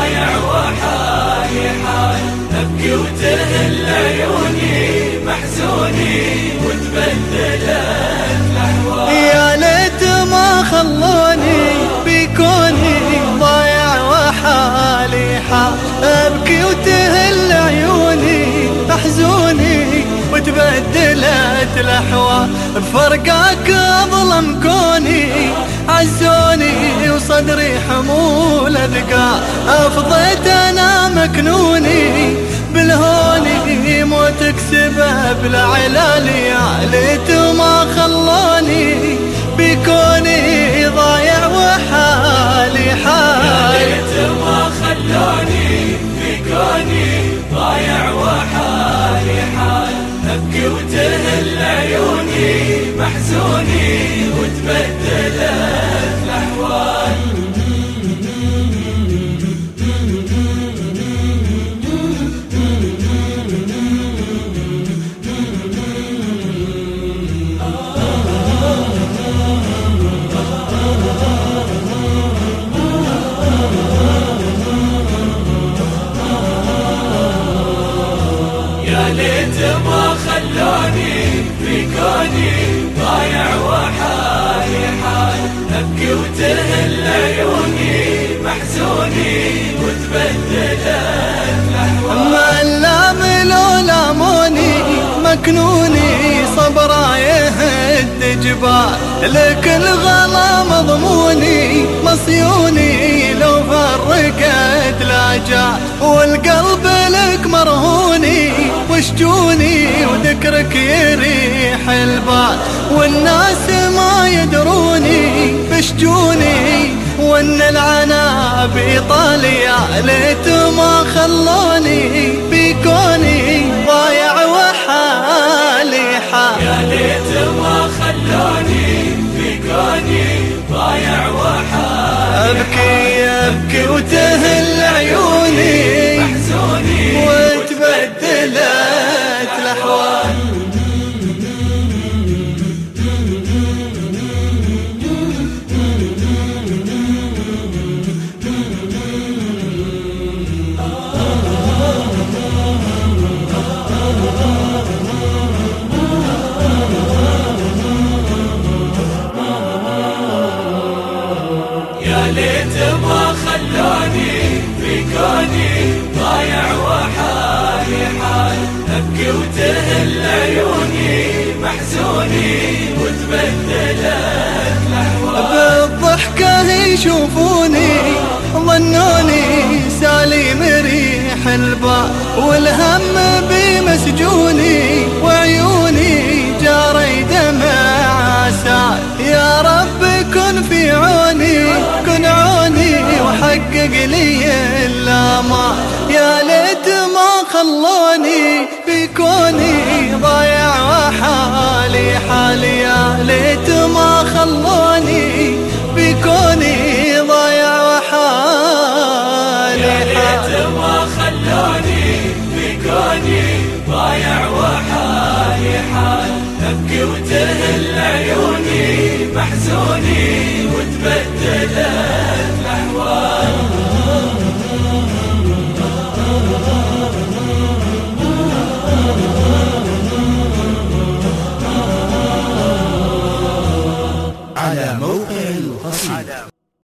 ضايع وحالي حال، أبكي وتهل عيوني محزوني وتبدلت الأحوال. يا ليت ما خلوني بكوني ضايع وحالي حال، أبكي وتهل عيوني محزوني وتبدلت الأحوال. بفرقاك أظلم كوني عزوني وصدري حمول أثقال، أفضيت أنا مكنوني بالهوني موتك سبب العلال. يا ليت ما خلوني بكوني ضايع وحالي حال، يا ليت ما خلوني بكوني ضايع وحالي حال، أبكي وتهل عيوني محزوني وتبدلت الأحوال. يا ليت ما خلوني بكوني ضايع وحالي حال، أبكي وتهل عيوني محزوني وتبدلت الأحوال. ما لو لاموني مكنوني صبرا يهد جبال، لك الغلا مضموني مصيوني لو فرقت الأجال. والقلب لك مرهوني وشجوني وذكرك يريح البال، والناس ما يدروني بشجوني وان العنا بإيطاليا. ليت ما خلوني بكوني ضايع وحالي حال، يا ليت ما خلوني بكوني ضايع وحالي، أبكي وتهل عيوني محزوني وتبدلت الأحوال. يا ليت ما خلوني بكوني ضايع وحالي حال، أبكي وتهل عيوني محزوني وتبدلت الأحوال. بالضحكة يشوفوني ظنوني سالي مريح البال، والهم بمسجوني وعيوني جاري دمع سال. يا رب كن في عوني كن عوني وحقق لي الآمال. يا ليت ما خلوني بكوني ضايع وحالي حالي، يا ليت ما خلوني بكوني ضايع وحالي يا ليت حال. ما خلوني بكوني ضايع وحالي حال، أبكي وتهل عيوني محزوني وتبدلت الأحوال. على